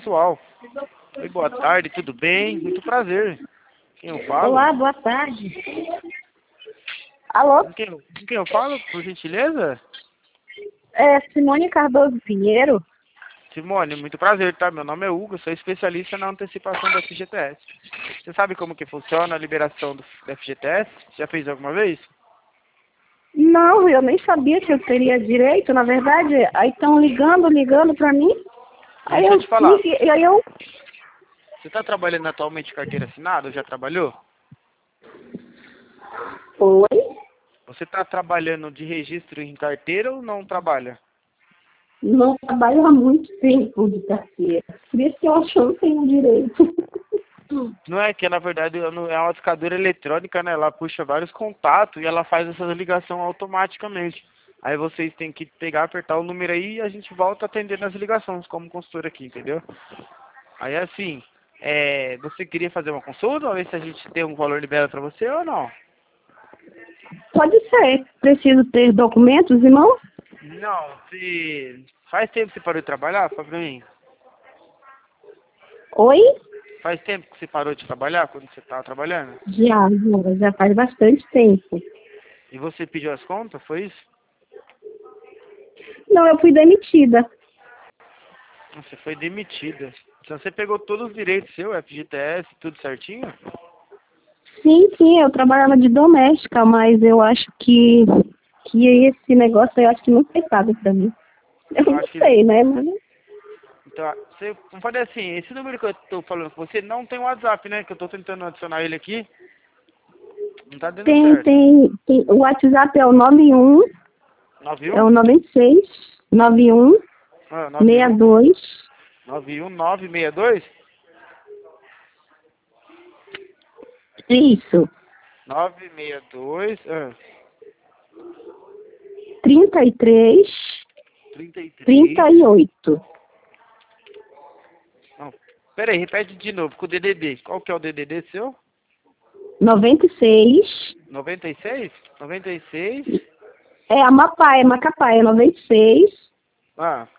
pessoal. Oi, boa tarde, tudo bem? Muito prazer. Quem eu falo? Olá, boa tarde. Alô? Com quem eu falo, por gentileza? É Simone Cardoso Pinheiro? Simone, muito prazer, tá? Meu nome é Hugo, sou especialista na antecipação do FGTS. Você sabe como que funciona a liberação do FGTS? Já fez alguma vez? Não, eu nem sabia que eu teria direito, na verdade. Aí estão ligando pra mim. Aí Deixa eu eu te falar. fiz, e aí eu... Você está trabalhando atualmente de carteira assinada ou já trabalhou? Oi? Você está trabalhando de registro em carteira ou não trabalha? Não trabalho há muito tempo de carteira. Por isso que eu acho que eu não tenho direito. Não é que, na verdade, é uma audiocadora eletrônica, né? Ela puxa vários contatos e ela faz essa ligação automaticamente. Aí vocês têm que pegar, apertar o número aí e a gente volta atendendo as ligações como consultor aqui, entendeu? Aí assim, você queria fazer uma consulta, ou ver se a gente tem um valor liberado para você ou não? Pode ser. Preciso ter documentos, irmão? Não, se faz tempo que você parou de trabalhar, fala pra mim. Oi? Faz tempo que você parou de trabalhar, quando você estava trabalhando? Já faz bastante tempo. E você pediu as contas, foi isso? Não, eu fui demitida. Você foi demitida. Então você pegou todos os direitos seu, FGTS, tudo certinho? Sim, eu trabalhava de doméstica, mas eu acho que esse negócio eu acho que não foi pago pra mim. Eu Eu não acho que... sei, né? Mas Então, você vamos fazer assim, esse número que eu tô falando com você não tem WhatsApp, né? Que eu tô tentando adicionar ele aqui. Não tá dando certo. tem. O WhatsApp é o 91, é 91? o 96, 91, Ah, 91? 62, 91962? isso, 962, 33, 33. 38, Não, pera aí, repete de novo com o DDD. Qual que é o DDD seu? 96, 96? 96? é Amapá, é Macapá, é 96, Ah,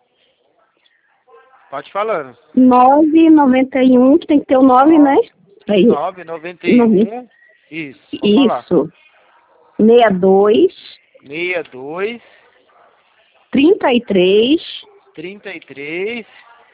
pode falando. 991, que tem que ter o 9, né? Aí, 9, 991. Isso, pode falar. isso, 62, 62, 33, 33,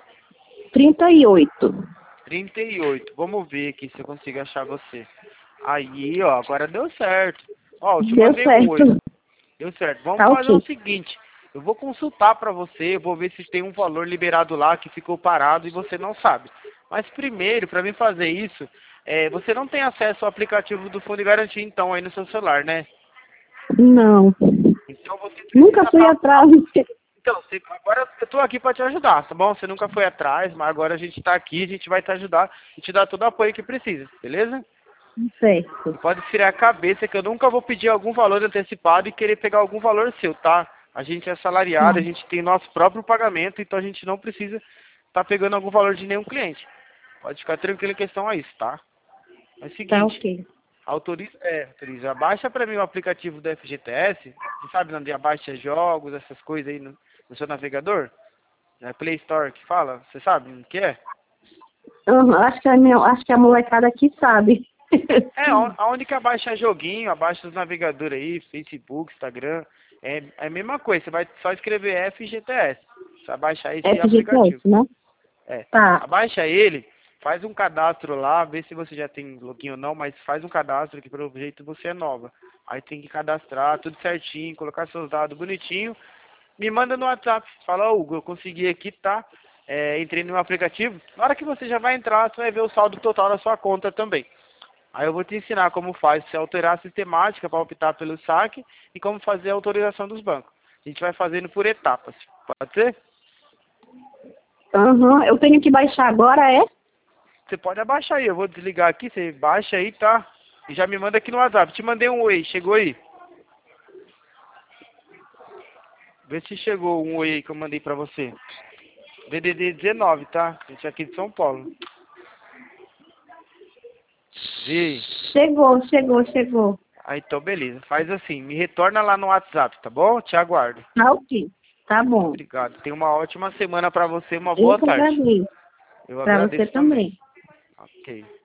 38. 38. Vamos ver aqui se eu consigo achar você. Aí, ó, agora deu certo. Ó, eu te Deu mandei um oi. certo. Deu certo. Vamos Tá fazer o ok. seguinte. Eu vou consultar pra você, eu vou ver se tem um valor liberado lá que ficou parado e você não sabe. Mas primeiro, pra mim fazer isso, você não tem acesso ao aplicativo do Fundo de Garantia, então, aí no seu celular, né? Não. Então você Nunca precisa fui estar. atrás. Então, agora eu tô aqui para te ajudar, tá bom? Você nunca foi atrás, mas agora a gente tá aqui, a gente vai te ajudar e te dar todo o apoio que precisa, beleza? Certo. E pode tirar a cabeça que eu nunca vou pedir algum valor antecipado e querer pegar algum valor seu, tá? A gente é assalariado, a Tá, gente tem nosso próprio pagamento, então a gente não precisa estar pegando algum valor de nenhum cliente. Pode ficar tranquilo em questão a isso, tá? É o tá seguinte, ok. autoriza, baixa para mim o aplicativo do FGTS, você sabe onde abaixa jogos, essas coisas aí no seu navegador? É Play Store que fala? Você sabe o que é? Uhum, acho que a molecada aqui sabe. Aonde que abaixa joguinho, abaixa os navegadores aí, Facebook, Instagram. É a mesma coisa, você vai só escrever FGTS. Você vai baixar esse FGTS, aplicativo. né? É. Tá. Abaixa ele, faz um cadastro lá, vê se você já tem login ou não, mas faz um cadastro que pelo jeito você é nova. Aí tem que cadastrar tudo certinho, colocar seus dados bonitinho. Me manda no WhatsApp, fala, "Ó, Hugo, eu consegui aqui, tá? Entrei no aplicativo. Na hora que você já vai entrar, você vai ver o saldo total da sua conta também. Aí eu vou te ensinar como faz você alterar a sistemática para optar pelo saque e como fazer a autorização dos bancos. A gente vai fazendo por etapas. Pode ser? Uhum. Eu tenho que baixar agora, é? Você pode abaixar aí. Eu vou desligar aqui, você baixa aí, tá? E já me manda aqui no WhatsApp. Te mandei um oi, chegou aí? Vê se chegou um oi aí que eu mandei pra você. DDD 19, tá? A gente é aqui de São Paulo. Vê aí. Chegou. Ah, então beleza. Faz assim, me retorna lá no WhatsApp, tá bom? Te aguardo. Tá ok. Tá bom. Obrigado. Tenha uma ótima semana pra você, uma Eu boa que tarde. agradeço. Eu Pra agradeço você também. Ok.